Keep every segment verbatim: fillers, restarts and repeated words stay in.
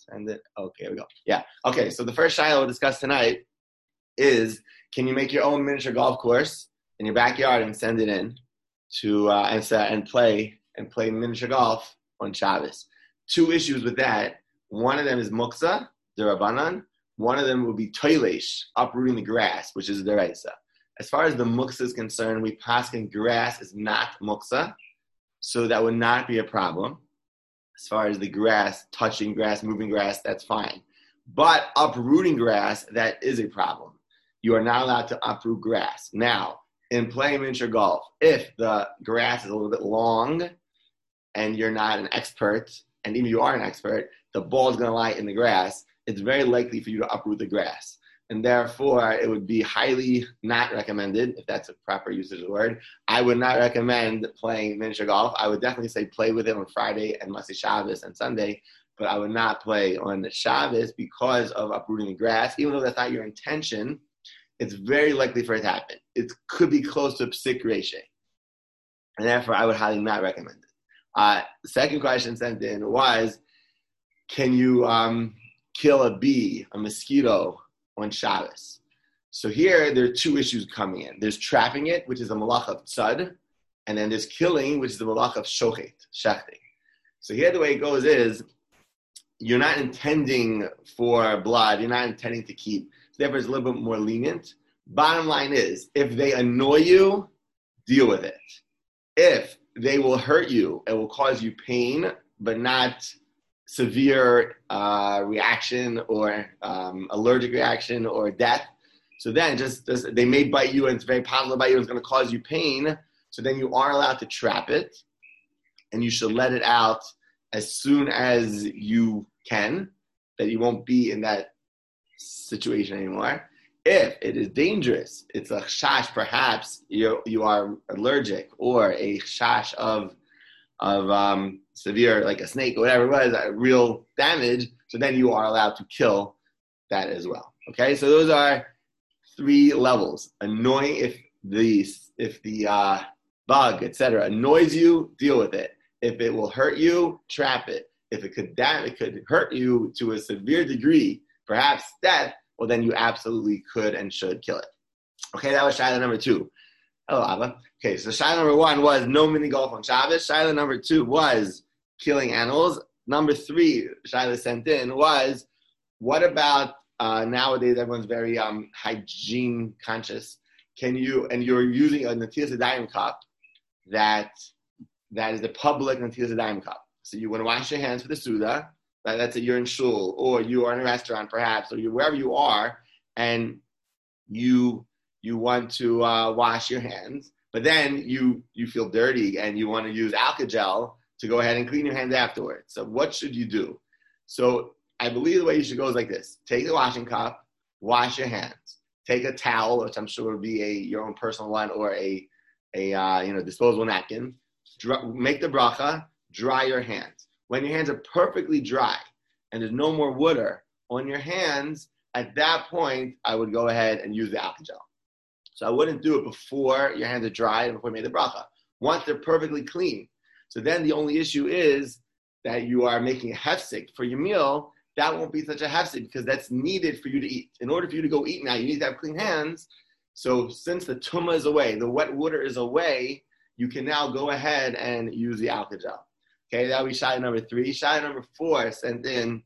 Send it. Okay, here we go. Yeah. Okay, so the first shiloh we'll discuss tonight is, can you make your own miniature golf course in your backyard and send it in to uh, and, and play and play miniature golf on Shabbos? Two issues with that. One of them is muksa, the Rabbanan. One of them will be toilesh, uprooting the grass, which is the deraisa. As far as the muksa is concerned, we paskin grass is not muksa, so that would not be a problem. As far as the grass, touching grass, moving grass, that's fine. But uprooting grass, that is a problem. You are not allowed to uproot grass. Now, in playing miniature golf, if the grass is a little bit long and you're not an expert, and even you are an expert, the ball is going to lie in the grass, it's very likely for you to uproot the grass. And therefore, it would be highly not recommended, if that's a proper usage of the word. I would not recommend playing miniature golf. I would definitely say play with it on Friday and Motzei Shabbos and Sunday, but I would not play on Shabbos because of uprooting the grass. Even though that's not your intention, it's very likely for it to happen. It could be close to a psik reishe. And therefore, I would highly not recommend it. Uh, the second question sent in was, can you um, kill a bee, a mosquito, on Shabbos? So here, there are two issues coming in. There's trapping it, which is a malach of tzad, and then there's killing, which is the malach of shochet, shechting. So here, the way it goes is, you're not intending for blood, you're not intending to keep, so therefore it's a little bit more lenient. Bottom line is, if they annoy you, deal with it. If they will hurt you, it will cause you pain, but not severe uh, reaction or um, allergic reaction or death. So then just, just they may bite you and it's very possible to bite you and it's going to cause you pain. So then you are allowed to trap it and you should let it out as soon as you can, that you won't be in that situation anymore. If it is dangerous, it's a chash, perhaps you you are allergic, or a chash of of um, severe, like a snake or whatever it was, uh, real damage, so then you are allowed to kill that as well. Okay, so those are three levels. Annoying, if the if the uh, bug, et cetera, annoys you, deal with it. If it will hurt you, trap it. If it could dam- it could hurt you to a severe degree, perhaps death, well, then you absolutely could and should kill it. Okay, that was shiloh number two. Hello, Abba. Okay, so shiloh number one was no mini golf on Shabbos. Shiloh number two was killing animals. Number three, shiloh sent in, was what about uh, nowadays everyone's very um, hygiene conscious. Can you, and you're using a Netilas Yadayim cup that that is a public Netilas Yadayim cup. So you want to wash your hands for the Suda. Right? That's it, you're in shul, or you are in a restaurant perhaps, or you wherever you are, and you you want to uh, wash your hands, but then you you feel dirty and you want to use Alka-Gel to go ahead and clean your hands afterwards. So what should you do? So I believe the way you should go is like this. Take the washing cup, wash your hands. Take a towel, which I'm sure would be a your own personal one, or a, a uh, you know disposable napkin. Dry, make the bracha, dry your hands. When your hands are perfectly dry and there's no more water on your hands, at that point, I would go ahead and use the Alka-Gel. So I wouldn't do it before your hands are dry and before you made the bracha. Once they're perfectly clean. So then the only issue is that you are making a hefsek for your meal. That won't be such a hefsek because that's needed for you to eat. In order for you to go eat now, you need to have clean hands. So since the tumah is away, the wet water is away, you can now go ahead and use the Alka-Gel. Okay, that would be shiloh number three. Shiloh number four sent in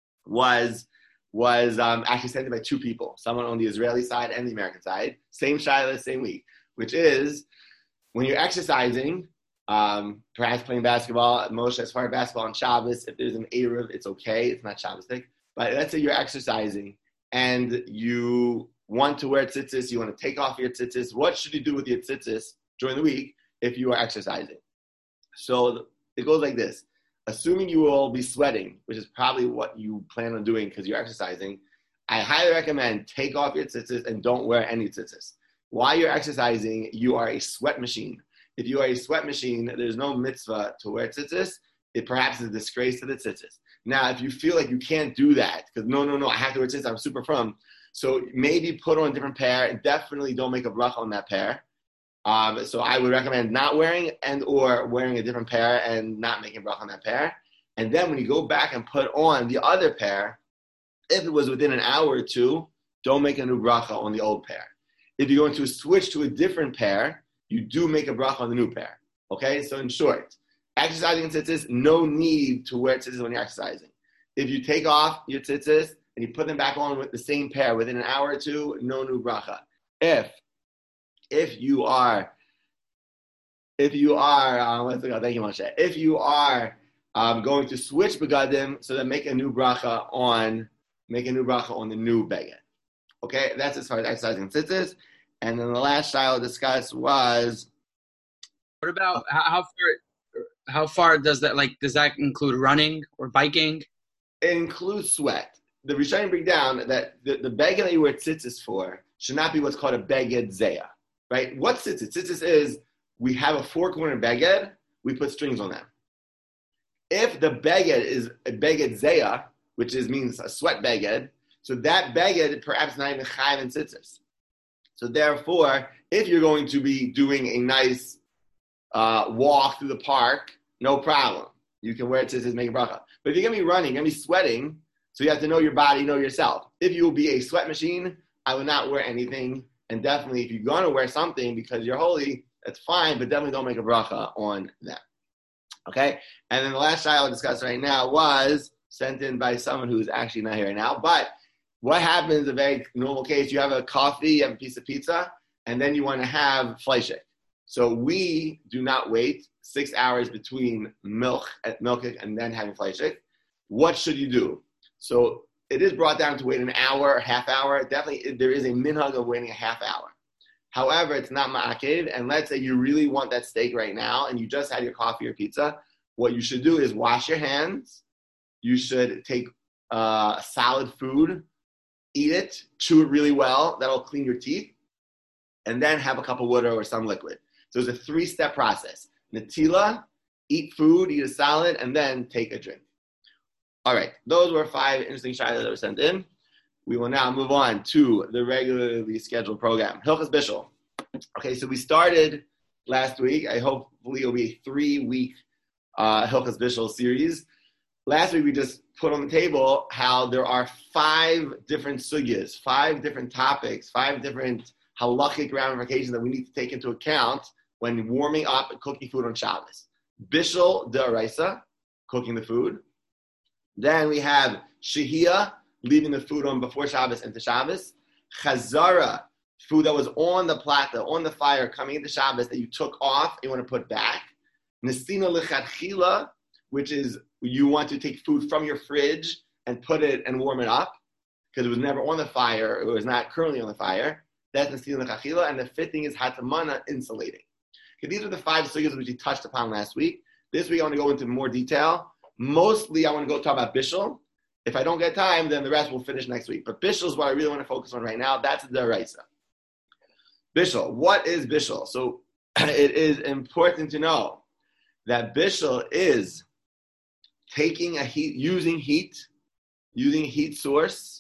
was was um, actually sent in by two people, someone on the Israeli side and the American side. Same shiloh, same week, which is when you're exercising, um, perhaps playing basketball, Moshe, as far as basketball on Shabbos, if there's an Erev, it's okay, it's not Shabbos-tic. But let's say you're exercising and you want to wear tzitzis, you want to take off your tzitzis. What should you do with your tzitzis during the week if you are exercising? So it goes like this. Assuming you will be sweating, which is probably what you plan on doing because you're exercising, I highly recommend take off your tzitzis and don't wear any tzitzis. While you're exercising, you are a sweat machine. If you are a sweat machine, there's no mitzvah to wear tzitzis. It perhaps is a disgrace to the tzitzis. Now, if you feel like you can't do that, because no, no, no, I have to wear tzitzis, I'm super from, so maybe put on a different pair. Definitely don't make a bracha on that pair. Um, so I would recommend not wearing and or wearing a different pair and not making bracha on that pair. And then when you go back and put on the other pair, if it was within an hour or two, don't make a new bracha on the old pair. If you're going to switch to a different pair, you do make a bracha on the new pair. Okay, so in short, exercising in tzitzis, no need to wear tzitzis when you're exercising. If you take off your tzitzis and you put them back on with the same pair within an hour or two, no new bracha. If, if you are, if you are, uh, let's go, thank you, Moshe. If you are um, going to switch begadim, so then make a new bracha on, make a new bracha on the new beged. Okay, that's as far as exercising tzitzis. And then the last shayla discussed was. What about how far? How far does that like? Does that include running or biking? It includes sweat. The Rishonim bring down that the, the beged that you wear tzitzis for should not be what's called a beged zeya, right? What's tzitzis? Tzitzis is we have a four-corner beged, we put strings on them. If the beged is a beged zeya, which is means a sweat beged, so that beged perhaps not even chayav in tzitzis. So therefore, if you're going to be doing a nice uh, walk through the park, no problem. You can wear tzitzis, make a bracha. But if you're going to be running, you're going to be sweating, so you have to know your body, know yourself. If you will be a sweat machine, I would not wear anything. And definitely, if you're going to wear something because you're holy, that's fine, but definitely don't make a bracha on that. Okay? And then the last shayla I'll discuss right now was sent in by someone who's actually not here right now. But what happens in a very normal case? You have a coffee, you have a piece of pizza, and then you want to have fleishik. So we do not wait six hours between milk, milk and then having fleishik. What should you do? So it is brought down to wait an hour, half hour. Definitely, there is a minhag of waiting a half hour. However, it's not ma'akev, and let's say you really want that steak right now, and you just had your coffee or pizza. What you should do is wash your hands. You should take uh, solid food, eat it, chew it really well. That'll clean your teeth, and then have a cup of water or some liquid. So it's a three-step process. Natila, eat food, eat a salad, and then take a drink. All right, those were five interesting shaylas that were sent in. We will now move on to the regularly scheduled program. Hilchos Bishul. Okay, so we started last week. I hopefully it'll be a three-week uh, Hilchos Bishul series. Last week we just put on the table how there are five different sugyas, five different topics, five different halachic ramifications that we need to take into account when warming up and cooking food on Shabbos. Bishul d'oraisa, cooking the food. Then we have shehiyah, leaving the food on before Shabbos into Shabbos. Chazara, food that was on the plata, on the fire, coming into Shabbos that you took off, you want to put back. Nesina lechatchila, which is you want to take food from your fridge and put it and warm it up because it was never on the fire, it was not currently on the fire. That's nesina lechatchila. And the fifth thing is hatamana, insulating. Okay, these are the five sugyas which we touched upon last week. This week I want to go into more detail. Mostly I want to go talk about Bishul. If I don't get time, then the rest will finish next week. But Bishul is what I really want to focus on right now. That's the Raisa. Bishul. What is Bishul? So it is important to know that Bishul is taking a heat, using heat, using a heat source,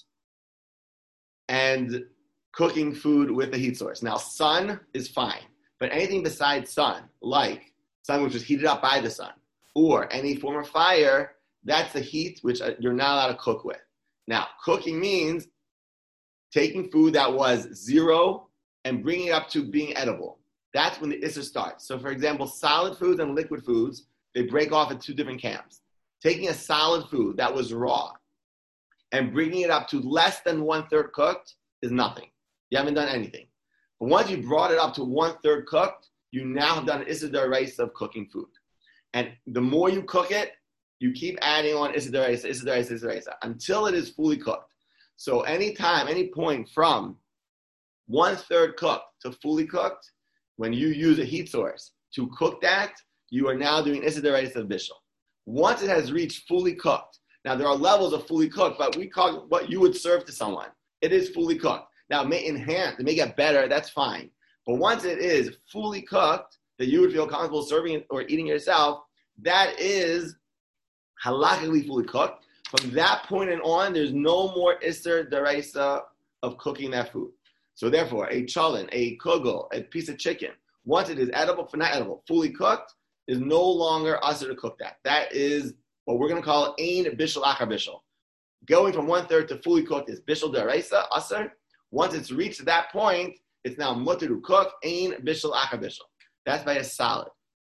and cooking food with a heat source. Now, sun is fine, but anything besides sun, like sun which was heated up by the sun, or any form of fire, that's the heat which you're not allowed to cook with. Now, cooking means taking food that was zero and bringing it up to being edible. That's when the Issur starts. So, for example, solid foods and liquid foods, they break off in two different camps. Taking a solid food that was raw and bringing it up to less than one-third cooked is nothing. You haven't done anything. But once you brought it up to one-third cooked, you now have done an Issur d'oraisa of cooking food. And the more you cook it, you keep adding on Issur d'oraisa, Issur d'oraisa, Issur d'oraisa, until it is fully cooked. So any time, any point from one-third cooked to fully cooked, when you use a heat source to cook that, you are now doing Issur d'oraisa of Bishul. Once it has reached fully cooked, now there are levels of fully cooked, but we call what you would serve to someone. It is fully cooked. Now it may enhance, it may get better, that's fine. But once it is fully cooked, that you would feel comfortable serving it or eating yourself, that is halachically fully cooked. From that point and on, there's no more Issur d'oraisa of cooking that food. So therefore, a cholent, a kugel, a piece of chicken, once it is edible, for not edible, fully cooked, is no longer usher to cook that. That is what we're going to call ein bishul achar bishul. Going from one third to fully cooked is bishul deraisa, aser. Once it's reached that point, it's now mutter to cook, ein bishul achar bishul. That's by a solid.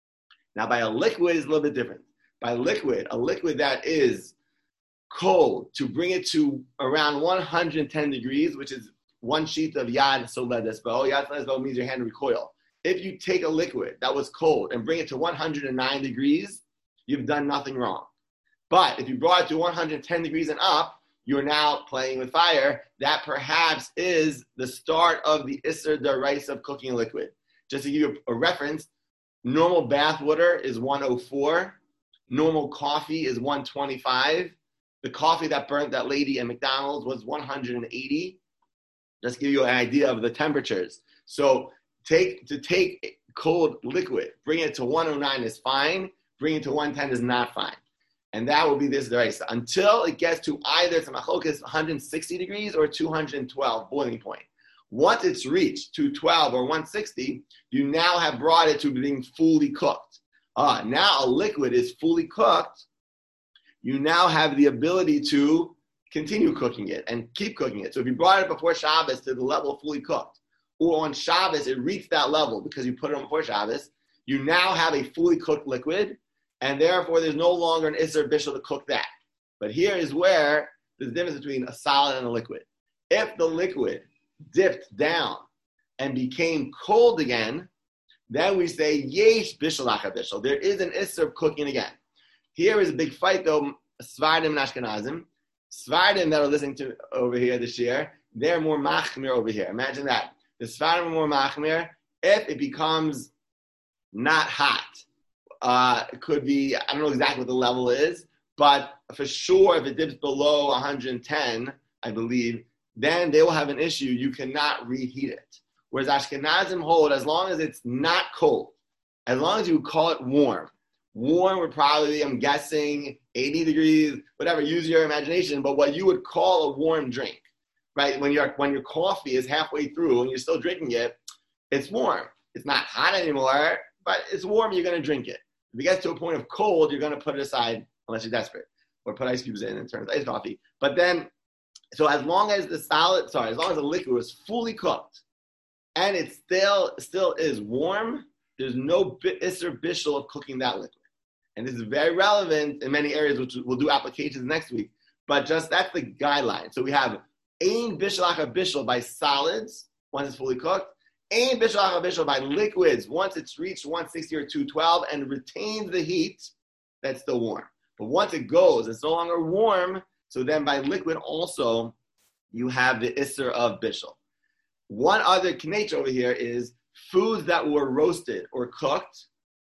Now by a liquid is a little bit different. By liquid, a liquid that is cold, to bring it to around one hundred ten degrees, which is one sheet of yad soled esbo. Yad soled esbo means your hand recoil. If you take a liquid that was cold and bring it to one hundred nine degrees, you've done nothing wrong. But if you brought it to one hundred ten degrees and up, you're now playing with fire. That perhaps is the start of the Isser D'Oraisa of cooking a liquid. Just to give you a reference, normal bath water is one oh four. Normal coffee is one twenty-five. The coffee that burnt that lady at McDonald's was one hundred eighty. Just to give you an idea of the temperatures. So take to take cold liquid, bring it to one oh nine is fine. Bring it to one ten is not fine. And that will be this deraisa until it gets to either it's a machlokas one hundred sixty degrees or two hundred twelve boiling point. Once it's reached two twelve or one sixty, you now have brought it to being fully cooked. Uh, now a liquid is fully cooked. You now have the ability to continue cooking it and keep cooking it. So if you brought it before Shabbos to the level fully cooked, or on Shabbos it reached that level because you put it on before Shabbos, you now have a fully cooked liquid. And therefore, there's no longer an Isser Bishul to cook that. But here is where there's a difference between a solid and a liquid. If the liquid dipped down and became cold again, then we say, Yesh Bishul Achar Bishul. There is an Isser of cooking again. Here is a big fight, though, Svardim and Ashkenazim. Svardim that are listening to over here this year, they're more machmir over here. Imagine that. The Svardim are more machmir if it becomes not hot. Uh, it could be, I don't know exactly what the level is, but for sure if it dips below one hundred ten, I believe, then they will have an issue. You cannot reheat it. Whereas Ashkenazim hold, as long as it's not cold, as long as you call it warm, warm would probably, I'm guessing, eighty degrees, whatever, use your imagination, but what you would call a warm drink, right? When, your when your coffee is halfway through and you're still drinking it, it's warm. It's not hot anymore, but it's warm, you're going to drink it. If it gets to a point of cold, you're going to put it aside unless you're desperate, or put ice cubes in and turn it iced coffee. But then, so as long as the solid, sorry, as long as the liquid was fully cooked and it still still is warm, there's no Isser Bishul of cooking that liquid. And this is very relevant in many areas, which we'll do applications next week. But just that's the guideline. So we have ein bishul achar bishul by solids once it's fully cooked. Ein bishul achar bishul by liquids once it's reached one sixty or two twelve and retains the heat, that's still warm. But once it goes, it's no longer warm. So then by liquid also, you have the isser of bishul. One other knech over here is foods that were roasted or cooked.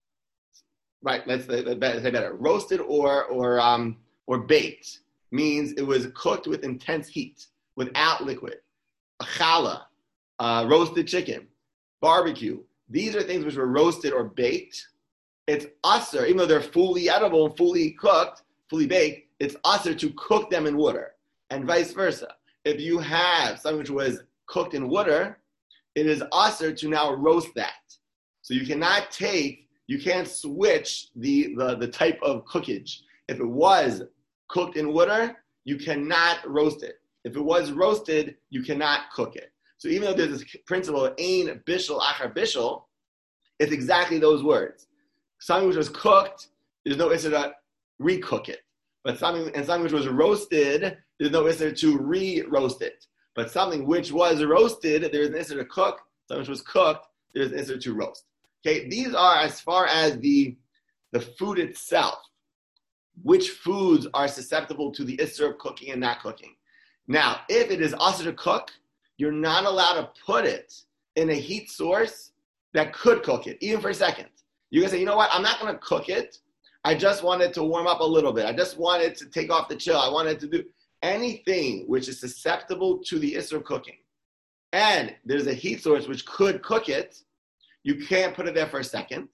Right, let's say better. Roasted or or um, or baked means it was cooked with intense heat, without liquid. A challah, uh, roasted chicken, barbecue. These are things which were roasted or baked. It's usher, even though they're fully edible and fully cooked, fully baked, it's usher to cook them in water, and vice versa. If you have something which was cooked in water, it is usher to now roast that. So you cannot take, you can't switch the, the, the type of cookage. If it was cooked in water, you cannot roast it. If it was roasted, you cannot cook it. So even though there's this principle of ein bishul achar bishul, it's exactly those words. Something which was cooked, there's no issue to re-cook it. But something and something which was roasted, there's no issue to re-roast it. But something which was roasted, there's an issue to cook. Something which was cooked, there's an issue to roast. Okay, these are as far as the, the food itself. Which foods are susceptible to the issur of cooking and not cooking. Now, if it is usher to cook, you're not allowed to put it in a heat source that could cook it, even for a second. You're going to say, you know what, I'm not going to cook it. I just want it to warm up a little bit. I just want it to take off the chill. I want it to do anything which is susceptible to the issur of cooking. And there's a heat source which could cook it. You can't put it there for a second.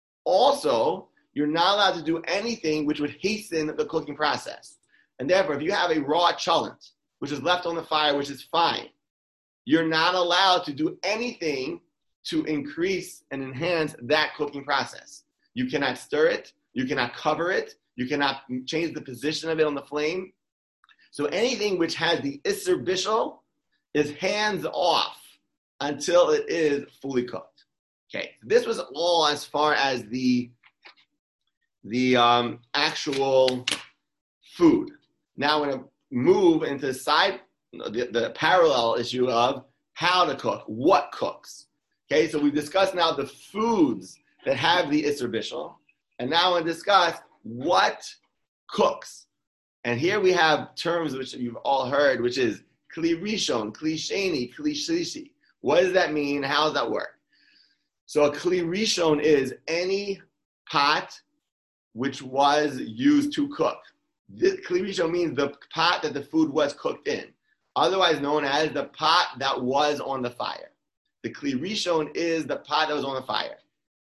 Also, you're not allowed to do anything which would hasten the cooking process. And therefore, if you have a raw cholent, which is left on the fire, which is fine, you're not allowed to do anything to increase and enhance that cooking process. You cannot stir it. You cannot cover it. You cannot change the position of it on the flame. So anything which has the Isser Bishul is hands off until it is fully cooked. Okay, this was all as far as the, the um, actual food. Now we're going to move into the side, the, the parallel issue of how to cook, what cooks. Okay, so we've discussed now the foods that have the Isser Bishul, and now we'll discuss what cooks. And here we have terms which you've all heard, which is Kli Rishon, Kli Sheni, Kli Shlishi. What does that mean? How does that work? So a Kli Rishon is any pot which was used to cook. This Kli Rishon means the pot that the food was cooked in, otherwise known as the pot that was on the fire. The Kli Rishon is the pot that was on the fire.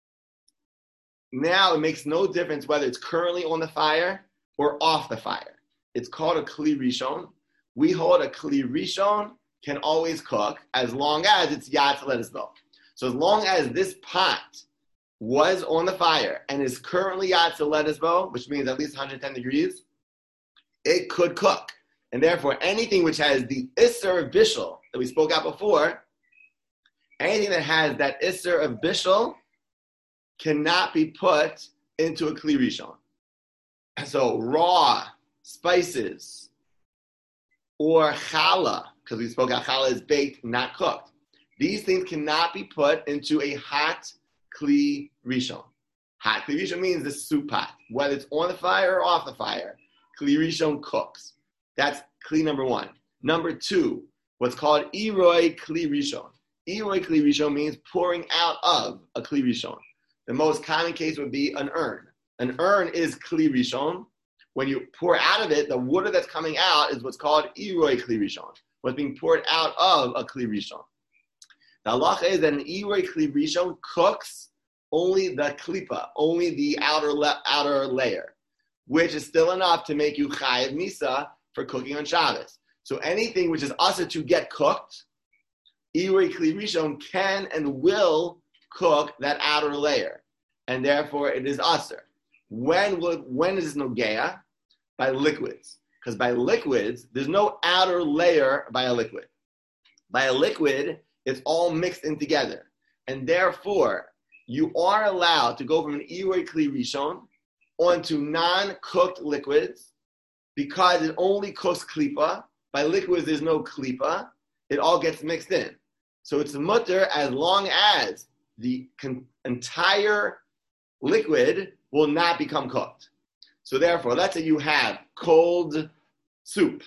Now it makes no difference whether it's currently on the fire or off the fire. It's called a Kli Rishon. We hold a Kli Rishon can always cook as long as it's Yatz Ledesbo. So as long as this pot was on the fire and is currently Yatz Ledesbo, which means at least one hundred ten degrees, it could cook. And therefore, anything which has the Isser of Bishul that we spoke out before, anything that has that Isser of Bishul cannot be put into a Kli Rishon. So raw spices or challah, because we spoke out challah is baked, not cooked. These things cannot be put into a hot Kli Rishon. Hot Kli Rishon means the soup pot. Whether it's on the fire or off the fire, Kli Rishon cooks. That's Kli number one. Number two, what's called Iroi Kli Rishon. Iroi Kli Rishon means pouring out of a Kli Rishon. The most common case would be an urn. An urn is Kli Rishon. When you pour out of it, the water that's coming out is what's called Iroi Kli Rishon. What's being poured out of a Kli Rishon. The halacha is that an Iroi Kli Rishon cooks only the klipa, only the outer le- outer layer, which is still enough to make you chayav misa for cooking on Shabbos. So anything which is asa to get cooked, Iroi Kli Rishon can and will cook that outer layer, and therefore it is aser. When will, when is this nogea? By liquids, because by liquids there's no outer layer by a liquid. By a liquid, it's all mixed in together, and therefore you are allowed to go from an Iroi Kli Rishon onto non-cooked liquids because it only cooks klipa. By liquids, there's no klipa. It all gets mixed in. So it's mutter as long as the con- entire liquid will not become cooked. So therefore, let's say you have cold soup,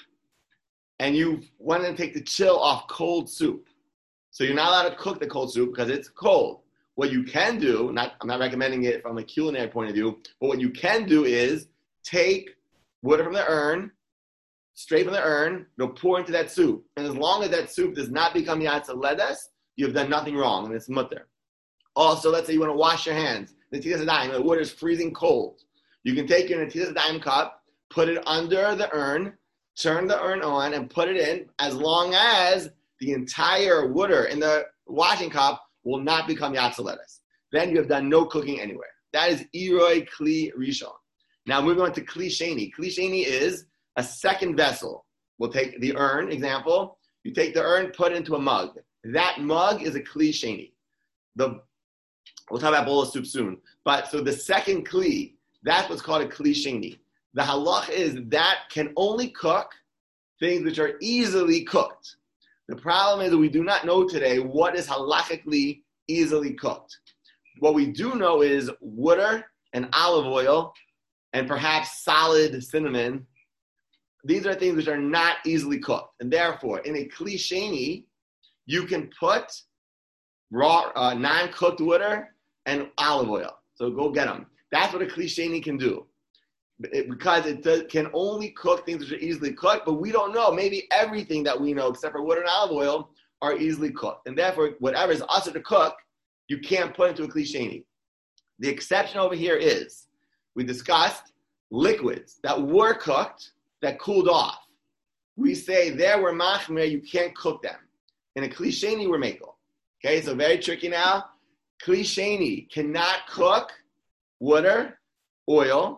and you want to take the chill off cold soup. So you're not allowed to cook the cold soup because it's cold. What you can do, not, I'm not recommending it from a culinary point of view, but what you can do is take water from the urn, straight from the urn, you'll pour into that soup. And as long as that soup does not become Yatz Ledes, you've done nothing wrong, and it's mutter. Also, let's say you want to wash your hands. Netilas Yadayim, the water is freezing cold. You can take your Netilas Yadayim cup, put it under the urn, turn the urn on, and put it in, as long as the entire water in the washing cup will not become Yatz Ledes. Then you have done no cooking anywhere. That is Iroi Kli Rishon. Now moving on to Kli Sheni. Kli Sheni is a second vessel. We'll take the urn example. You take the urn, put it into a mug. That mug is a Kli Sheni. The We'll talk about bowl of soup soon. But so the second Kli, that's what's called a Kli Sheni. The halach is that can only cook things which are easily cooked. The problem is that we do not know today what is halachically easily cooked. What we do know is water and olive oil and perhaps solid cinnamon. These are things which are not easily cooked. And therefore, in a Kli Sheni, you can put raw, uh, non-cooked water and olive oil. So go get them. That's what a Kli Sheni can do. It, because it does, can only cook things which are easily cooked, but we don't know. Maybe everything that we know, except for water and olive oil, are easily cooked. And therefore, whatever is usher to cook, you can't put into a Kli Sheni. The exception over here is, we discussed liquids that were cooked, that cooled off. We say there were machmir, you can't cook them. In a Kli Sheni, we're makel. Okay, so very tricky now. Kli Sheni cannot cook water, oil,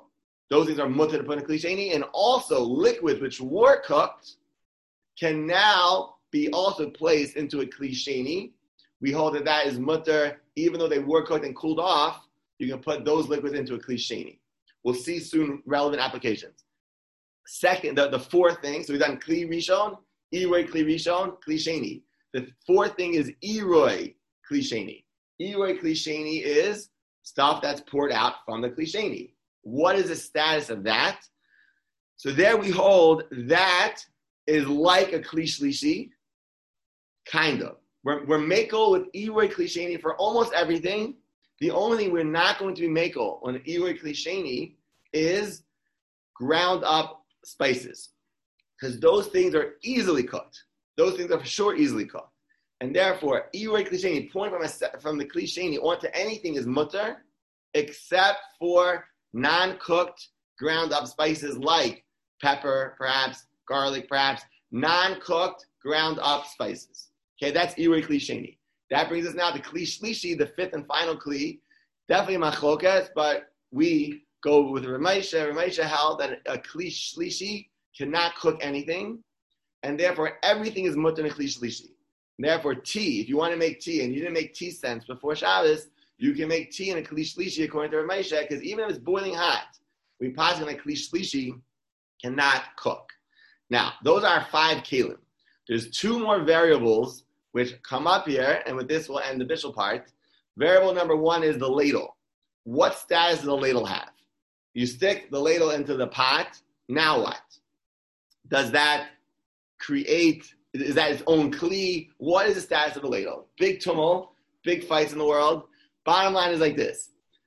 those things are mutter to put in a kli sheni, and also liquids which were cooked can now be also placed into a kli sheni. We hold that that is mutter, even though they were cooked and cooled off, you can put those liquids into a kli sheni. We'll see soon relevant applications. Second, the, the fourth thing, so we've done kli rishon, iroi kli rishon, kli sheni. The fourth thing is iroi kli sheni. Iroi kli sheni is stuff that's poured out from the kli sheni. What is the status of that? So there we hold that is like a kli shlishi, kind of. We're, we're makel with iroi kli sheni for almost everything. The only thing we're not going to be makel on iroi kli sheni is ground up spices, because those things are easily cooked. Those things are for sure easily cooked. And therefore, iroi kli sheni, pouring from, a, from the kli sheni onto anything is mutter, except for non-cooked ground up spices like pepper, perhaps, garlic, perhaps, non-cooked ground up spices. Okay, that's iroi kli sheni. That brings us now to kli shlishi, the fifth and final kli. Definitely machlokas, but we go with Ramesha. Ramesha held that a kli shlishi cannot cook anything, and therefore everything is mutter in a kli shlishi. Therefore, tea, if you want to make tea and you didn't make tea scents before Shabbos, you can make tea in a kli shlishi according to Ramesha, because even if it's boiling hot, we pass on a kli shlishi cannot cook. Now, those are five kelim. There's two more variables which come up here, and with this we'll end the bishul part. Variable number one is the ladle. What status does the ladle have? You stick the ladle into the pot, now what? Does that create, is that its own kli? What is the status of the ladle? Big tumult, big fights in the world. Bottom line is like this.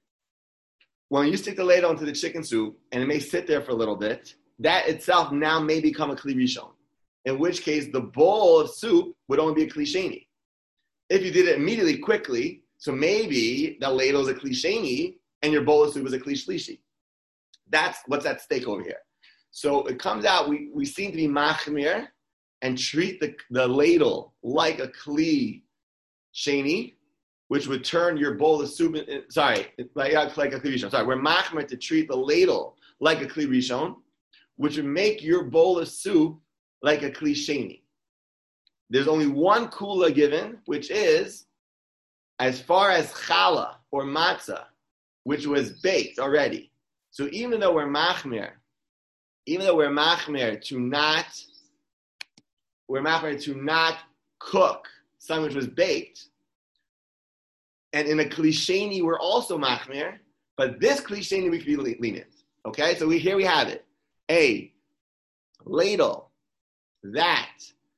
When you stick the ladle into the chicken soup, and it may sit there for a little bit, that itself now may become a kli rishon, in which case the bowl of soup would only be a kli sheni. If you did it immediately, quickly, so maybe the ladle is a kli sheni, and your bowl of soup is a kli shlishi. That's what's at stake over here. So it comes out, we, we seem to be machmir, and treat the, the ladle like a kli sheni, which would turn your bowl of soup, in, sorry, like, like a kli rishon. Sorry, we're machmir to treat the ladle like a kli rishon, which would make your bowl of soup like a kli sheni. There's only one kula given, which is, as far as challah or matzah, which was baked already. So even though we're machmir, even though we're machmir to not, we're machmir to not cook something which was baked, and in a kli sheni we're also machmir, but this kli sheni we can be lenient. Okay, so we here we have it. A ladle that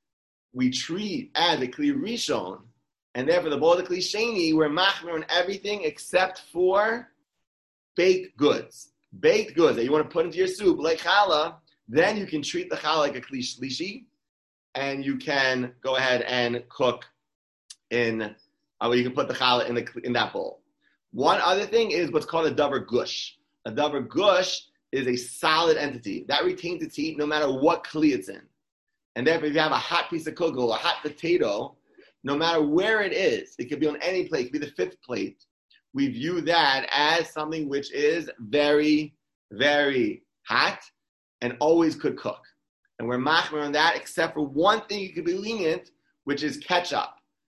we treat as a kli rishon, and therefore the bowl of the kli sheni, we're machmir on everything except for baked goods. Baked goods that you want to put into your soup, like challah, then you can treat the challah like a kli shlishi, and you can go ahead and cook in, uh, you can put the challah in, the, in that bowl. One other thing is what's called a davar gush. A davar gush is a solid entity that retains its heat no matter what kli it's in. And therefore, if you have a hot piece of kugel, a hot potato, no matter where it is, it could be on any plate, it could be the fifth plate, we view that as something which is very, very hot and always could cook. And we're machmir on that, except for one thing you could be lenient, which is ketchup.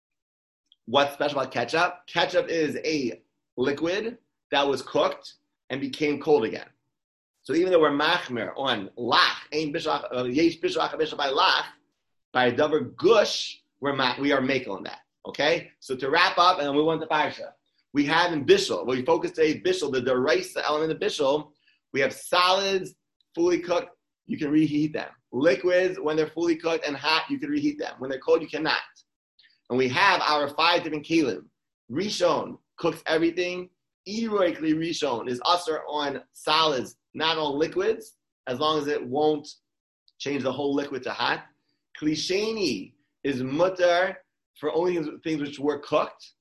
What's special about ketchup? Ketchup is a liquid that was cooked and became cold again. So even though we're machmir on lach, ein bishach, yesh bishach bishach by lach, by davar gush, we're ma- we are making on that. Okay? So to wrap up, and then we want the parsha. We have in bishul, when we focus today bishul, the deraisa element of bishul, we have solids, fully cooked, you can reheat them. Liquids, when they're fully cooked and hot, you can reheat them. When they're cold, you cannot. And we have our five different kelim. Rishon cooks everything. Iroi kli rishon is usher on solids, not on liquids, as long as it won't change the whole liquid to hot. Kli sheni is mutter for only things which were cooked,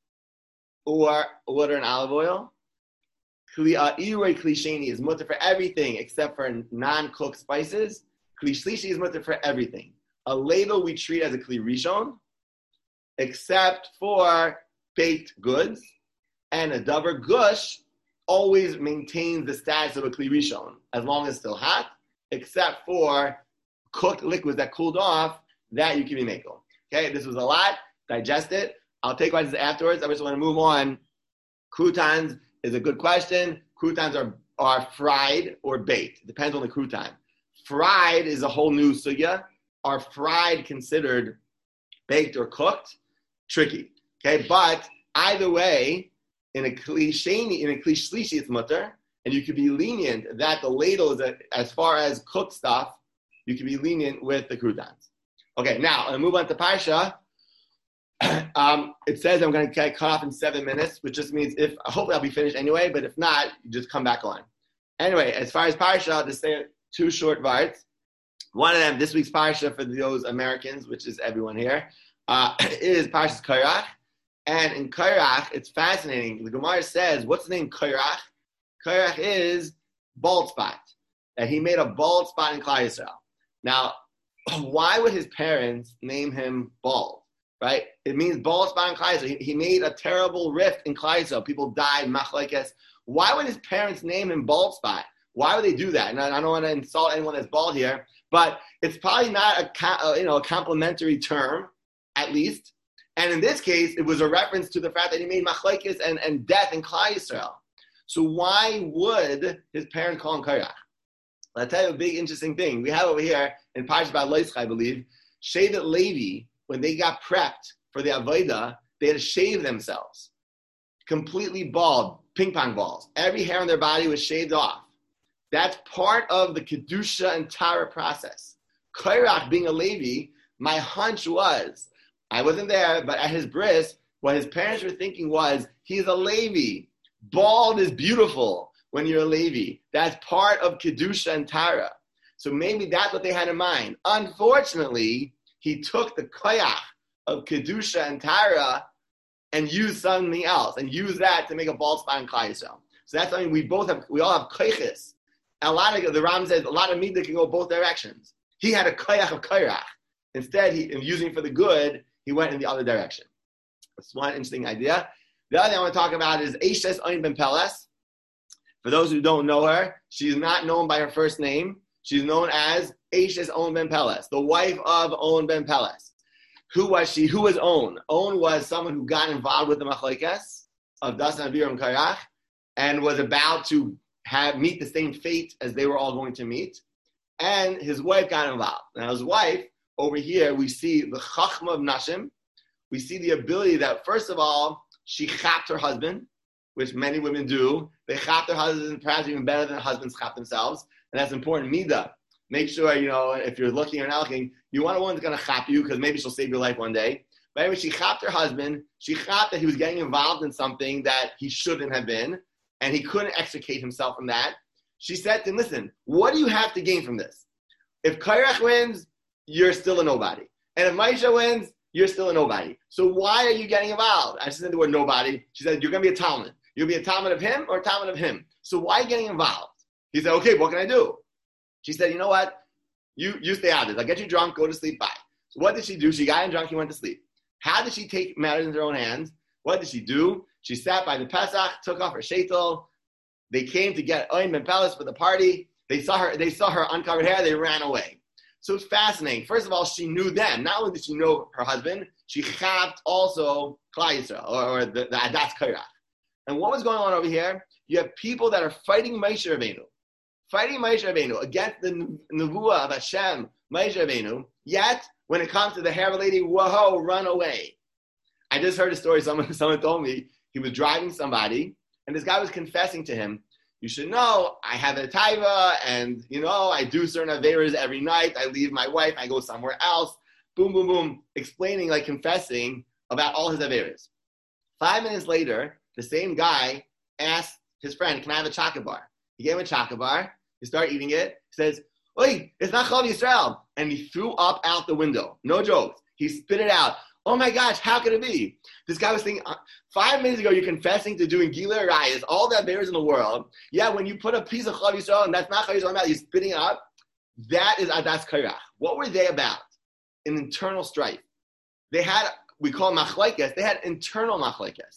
or water and olive oil. Kli uh, iroi kli sheni is mutter for everything except for non-cooked spices. Kli shlishi is mutter for everything. A ladle we treat as a kli rishon, except for baked goods, and a davar gush always maintains the status of a Kli Rishon as long as it's still hot, except for cooked liquids that cooled off, that you can be makel. Okay, this was a lot. Digest it. I'll take questions afterwards. I just want to move on. Croutons is a good question. Croutons are, are fried or baked. It depends on the crouton. Fried is a whole new sugya. Are fried considered baked or cooked? Tricky. Okay, but either way, in a klisheni, in a klish shlishi, it's mutter, and you could be lenient that the ladle is a, as far as cooked stuff. You can be lenient with the croutons. Okay, now I'm gonna move on to Parsha. Um, it says I'm going to get cut off in seven minutes, which just means if hopefully I'll be finished anyway. But if not, you just come back on. Anyway, as far as Parsha, I'll just say two short parts. One of them, this week's Parsha for those Americans, which is everyone here, uh, is Parsha's Kairach. And in Kairach, it's fascinating. The Gemara says, what's the name Kairach? Kairach is bald spot. That he made a bald spot in Klal Yisrael. Now, why would his parents name him bald? Right? It means bald spot in Klal Yisrael. He, he made a terrible rift in Klal Yisrael. People died, machlekes. Why would his parents name him bald spot? Why would they do that? And I, I don't want to insult anyone that's bald here, but it's probably not a, a you know a complimentary term, at least. And in this case, it was a reference to the fact that he made machlekes and, and death in Klal Yisrael. So why would his parents call him Kairach? I'll tell you a big interesting thing. We have over here in Parshas Ba'aloischa, I believe, Shevet Levi, when they got prepped for the Avodah, they had to shave themselves. Completely bald, ping pong balls. Every hair on their body was shaved off. That's part of the Kedusha and Tara process. Kairach being a Levi, my hunch was, I wasn't there, but at his bris, what his parents were thinking was, he's a Levi. Bald is beautiful when you're a Levi. That's part of Kedusha and Tara. So maybe that's what they had in mind. Unfortunately, he took the koyach of Kedusha and Tara and used something else, and used that to make a bald spot in Klal Yisrael. So that's something we both have, we all have koyches. A lot of, the Ram says, a lot of midah can go both directions. He had a koyach of koyach. Instead, he, in using for the good, he went in the other direction. That's one interesting idea. The other thing I want to talk about is Eishes Oin Ben Peles. For those who don't know her, she's not known by her first name. She's known as Eishes Owen Ben Peles, the wife of Owen Ben Peles. Who was she? Who was On? On was someone who got involved with the machlekes of Dasan Abiram Kairach and was about to have meet the same fate as they were all going to meet. And his wife got involved. Now his wife, over here, we see the chachma of Nashim. We see the ability that, first of all, she chapped her husband, which many women do. They chap their husbands, perhaps even better than husbands chap themselves. And that's important midah. Make sure, you know, if you're looking or not looking, you want a woman that's going to chap you because maybe she'll save your life one day. But anyway, she chapped her husband. She chapped that he was getting involved in something that he shouldn't have been, and he couldn't extricate himself from that. She said to him, listen, what do you have to gain from this? If Kairach wins, you're still a nobody. And if Maisha wins, you're still a nobody. So why are you getting involved? I said the word nobody. She said, you're going to be a Talmud. You'll be a Talmud of him or a Talmud of him. So why are you getting involved? He said, okay, what can I do? She said, you know what? You you stay out of this. I'll get you drunk, go to sleep, bye. So what did she do? She got him drunk, he went to sleep. How did she take matters into her own hands? What did she do? She sat by the Pesach, took off her sheitel. They came to get Oin Ben Peles for the party. They saw her, they saw her uncovered hair, they ran away. So it's fascinating. First of all, she knew them. Not only did she know her husband, she chapped also Klal Yisrael, or, or the, the Adas Kairach. And what was going on over here? You have people that are fighting Moshe Rabbeinu, fighting Moshe Rabbeinu against the Nevuah of Hashem, Moshe Rabbeinu, yet when it comes to the hair of a lady, whoa, run away. I just heard a story, someone, someone told me, he was driving somebody, and this guy was confessing to him, you should know, I have a taiva, and, you know, I do certain averas every night, I leave my wife, I go somewhere else, boom, boom, boom, explaining, like confessing about all his averas. Five minutes later, the same guy asked his friend, can I have a chocolate bar? He gave him a chocolate bar. He started eating it. He says, oi, it's not Chol Yisrael. And he threw up out the window. No jokes. He spit it out. Oh my gosh, how could it be? This guy was thinking, uh, five minutes ago, you're confessing to doing Gila Rayas, all the bears in the world. Yeah, when you put a piece of Chol Yisrael, and that's not Chol Yisrael, you're spitting it up. That is Adas Kairach. What were they about? An internal strife. They had, we call machlekes, they had internal machlekes.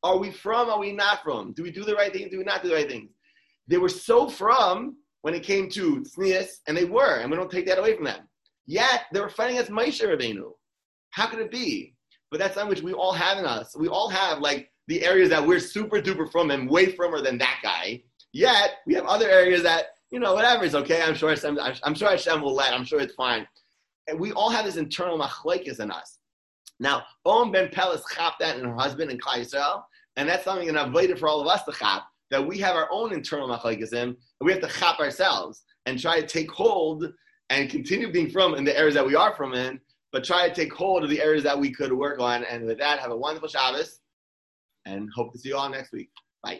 Are we from? Are we not from? Do we do the right things? Do we not do the right things? They were so from when it came to tznius, and they were, and we don't take that away from them. Yet they were fighting against Moshe Rabbeinu. How could it be? But that's something which we all have in us. We all have like the areas that we're super duper from and way firmer than that guy. Yet we have other areas that, you know, whatever is okay. I'm sure Hashem, I'm sure Hashem will let. I'm sure it's fine. And we all have this internal machlekes in us. Now, Om Ben Peles chapped that in her husband in Klal Yisrael, and that's something that I've waited for all of us to chap, that we have our own internal machlekes in, and we have to chap ourselves and try to take hold and continue being from in the areas that we are from in, but try to take hold of the areas that we could work on. And with that, have a wonderful Shabbos, and hope to see you all next week. Bye.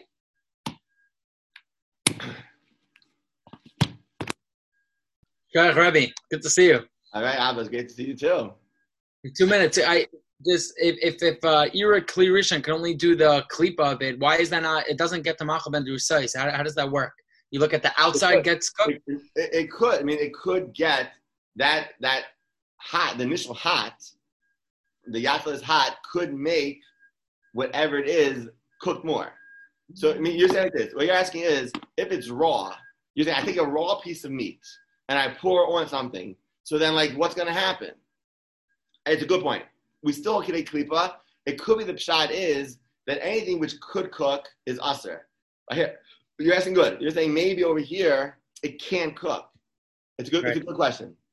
Good, Rebbe. Good to see you. All right, Abbas, great to see you too. Two minutes. I just if if if uh, Ira Kli Rishon can only do the klipa of it, why is that not? It doesn't get to Machal Ben Drusais. How how does that work? You look at the outside gets cooked. It, it, it could. I mean, it could get that that hot, the initial hot, the yatla's hot could make whatever it is cook more. So I mean, you're saying like this. What you're asking is, if it's raw, you're saying I take a raw piece of meat and I pour on something. So then, like, what's going to happen? It's a good point. We still can eat klipa. It could be the pshat is that anything which could cook is aser. Here, you're asking good. You're saying maybe over here it can't cook. It's a good. Right. It's a good question.